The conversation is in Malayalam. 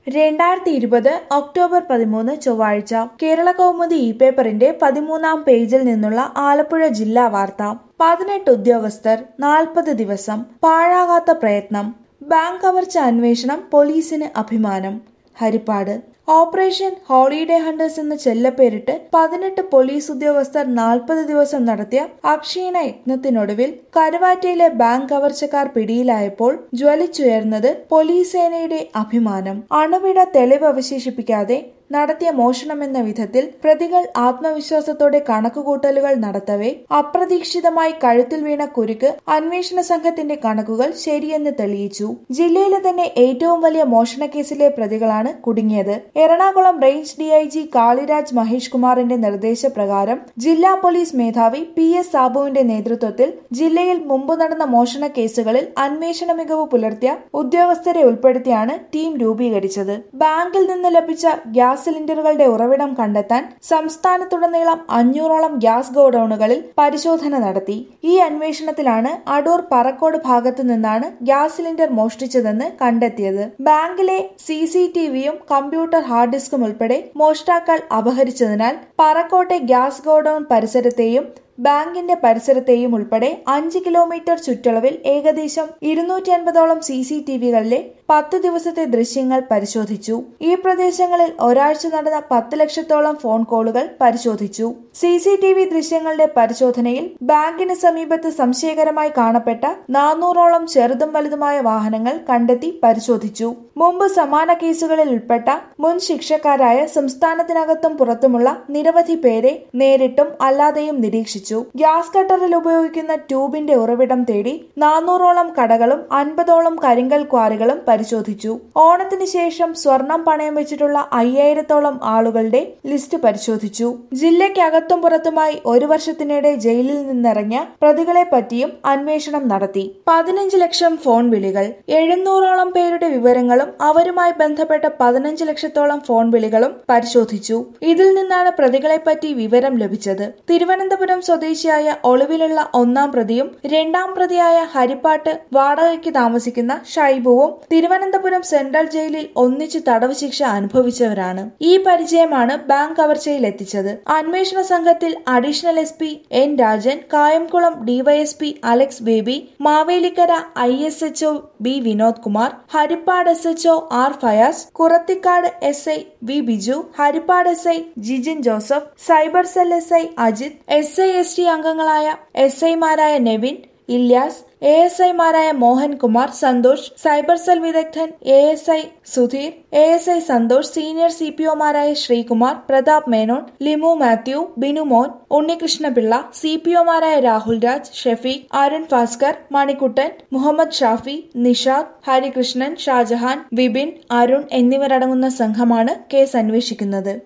2020 ഒക്ടോബർ 13 ചൊവ്വാഴ്ച കേരള കൗമുദി പേപ്പറിന്റെ 13-ാം പേജിൽ നിന്നുള്ള ആലപ്പുഴ ജില്ലാ വാർത്ത. 18 ഉദ്യോഗസ്ഥർ 40 ദിവസം പാഴാകാത്ത പ്രയത്നം. ബാങ്ക് കവർച്ച അന്വേഷണം പോലീസിന് അഭിമാനം. ഹരിപ്പാട് ഓപ്പറേഷൻ ഹോളിഡേ ഹണ്ടേഴ്സ് എന്ന ചെല്ലപ്പേരിട്ട് 18 പോലീസ് ഉദ്യോഗസ്ഥർ 40 ദിവസം നടത്തിയ അക്ഷീണ യത്നത്തിനൊടുവിൽ കരുവാറ്റയിലെ ബാങ്ക് കവർച്ചക്കാർ പിടിയിലായപ്പോൾ ജ്വലിച്ചുയർന്നത് പോലീസ് സേനയുടെ അഭിമാനം. അണുവിട തെളിവ് അവശേഷിപ്പിക്കാതെ നടത്തിയ മോഷണമെന്ന വിധത്തിൽ പ്രതികൾ ആത്മവിശ്വാസത്തോടെ കണക്കുകൂട്ടലുകൾ നടത്തവേ അപ്രതീക്ഷിതമായി കഴുത്തിൽ വീണ കുരുക്ക് അന്വേഷണ സംഘത്തിന്റെ കണക്കുകൾ ശരിയെന്ന് തെളിയിച്ചു. ജില്ലയിലെ തന്നെ ഏറ്റവും വലിയ മോഷണക്കേസിലെ പ്രതികളാണ് കുടുങ്ങിയത്. എറണാകുളം റേഞ്ച് ഡിഐജി കാളിരാജ് മഹേഷ് കുമാറിന്റെ നിർദ്ദേശപ്രകാരം ജില്ലാ പോലീസ് മേധാവി PS സാബുവിന്റെ നേതൃത്വത്തിൽ ജില്ലയിൽ മുമ്പ് നടന്ന മോഷണ കേസുകളിൽ അന്വേഷണ മികവ് പുലർത്തിയ ഉദ്യോഗസ്ഥരെ ഉൾപ്പെടുത്തിയാണ് ടീം രൂപീകരിച്ചത്. ബാങ്കിൽ നിന്ന് ലഭിച്ച ഗ്യാസ് സിലിണ്ടറുകളുടെ ഉറവിടം കണ്ടെത്താൻ സംസ്ഥാനത്തുടനീളം 500ഓളം ഗ്യാസ് ഗോഡൌണുകളിൽ പരിശോധന നടത്തി. ഈ അന്വേഷണത്തിലാണ് അടൂർ പറക്കോട് ഭാഗത്തു നിന്നാണ് ഗ്യാസ് സിലിണ്ടർ മോഷ്ടിച്ചതെന്ന് കണ്ടെത്തിയത്. ബാങ്കിലെ CCTVയും കമ്പ്യൂട്ടർ ഹാർഡ് ഡിസ്കും ഉൾപ്പെടെ മോഷ്ടാക്കൾ അപഹരിച്ചതിനാൽ പറക്കോട്ടെ ഗ്യാസ് ഗോഡൌൺ പരിസരത്തെയും ബാങ്കിന്റെ പരിസരത്തെയും ഉൾപ്പെടെ 5 കിലോമീറ്റർ ചുറ്റളവിൽ ഏകദേശം 250ഓളം CCTVകളിലെ 10 ദിവസത്തെ ദൃശ്യങ്ങൾ പരിശോധിച്ചു. ഈ പ്രദേശങ്ങളിൽ ഒരാഴ്ച നടന്ന 10 ലക്ഷത്തോളം ഫോൺ കോളുകൾ പരിശോധിച്ചു. CCTV ദൃശ്യങ്ങളുടെ പരിശോധനയിൽ ബാങ്കിന് സമീപത്ത് സംശയകരമായി കാണപ്പെട്ട 400ഓളം ചെറുതും വലുതുമായ വാഹനങ്ങൾ കണ്ടെത്തി പരിശോധിച്ചു. മുമ്പ് സമാന കേസുകളിൽ ഉൾപ്പെട്ട മുൻ ശിക്ഷക്കാരായ സംസ്ഥാനത്തിനകത്തും പുറത്തുമുള്ള നിരവധി പേരെ നേരിട്ടും അല്ലാതെയും നിരീക്ഷിച്ചു. ഗ്യാസ് കട്ടറിൽ ഉപയോഗിക്കുന്ന ട്യൂബിന്റെ ഉറവിടം തേടി 400ഓളം കടകളും 50ഓളം കരിങ്കൽ ക്വാറികളും പരിശോധിച്ചു. ഓണത്തിന് ശേഷം സ്വർണം പണയം വെച്ചിട്ടുള്ള 5000ഓളം ആളുകളുടെ ലിസ്റ്റ് പരിശോധിച്ചു. ജില്ലയ്ക്കകത്തും പുറത്തുമായി 1 വർഷത്തിനിടെ ജയിലിൽ നിന്നിറങ്ങിയ പ്രതികളെ പറ്റിയും അന്വേഷണം നടത്തി. 15 ലക്ഷം ഫോൺ വിളികൾ, 700ഓളം പേരുടെ വിവരങ്ങളും അവരുമായി ബന്ധപ്പെട്ട 15 ലക്ഷത്തോളം ഫോൺ വിളികളും പരിശോധിച്ചു. ഇതിൽ നിന്നാണ് പ്രതികളെപ്പറ്റി വിവരം ലഭിച്ചത്. തിരുവനന്തപുരം സ്വദേശിയായ ഒളിവിലുള്ള 1-ാം പ്രതിയും 2-ാം പ്രതിയായ ഹരിപ്പാട്ട് വാടകയ്ക്ക് താമസിക്കുന്ന ഷൈബുവും തിരുവനന്തപുരം സെൻട്രൽ ജയിലിൽ ഒന്നിച്ച് തടവ് ശിക്ഷ അനുഭവിച്ചവരാണ്. ഈ പരിചയമാണ് ബാങ്ക് കവർച്ചയിൽ എത്തിച്ചത്. അന്വേഷണ സംഘത്തിൽ additional SP N Rajan, Kayamkulam DYSP Alex Baby, Mavelikkara ISHO B Vinod Kumar, Harippad SHO R Fayas, Kurathikad SI V Biju, Harippad SI Jijin Joseph, cyber cell SI Ajith, SI/ST അംഗങ്ങളായ SI-മാരായ നെവിൻ, ഇല്യാസ്, ASI-മാരായ മോഹൻകുമാർ, സന്തോഷ്, സൈബർ സെൽ വിദഗ്ധൻ ASI Sudheer, ASI Santhosh, senior CPO-മാരായ ശ്രീകുമാർ, പ്രതാപ് മേനോൻ, ലിമു മാത്യു, ബിനുമോൻ, ഉണ്ണികൃഷ്ണപിള്ള, CPO-മാരായ രാഹുൽ രാജ്, ഷെഫീഖ്, അരുൺ ഭാസ്കർ, മണിക്കുട്ടൻ, മുഹമ്മദ് ഷാഫി, നിഷാദ്, ഹരികൃഷ്ണൻ, ഷാജഹാൻ, വിപിൻ, അരുൺ എന്നിവരടങ്ങുന്ന സംഘമാണ് കേസ് അന്വേഷിക്കുന്നത്.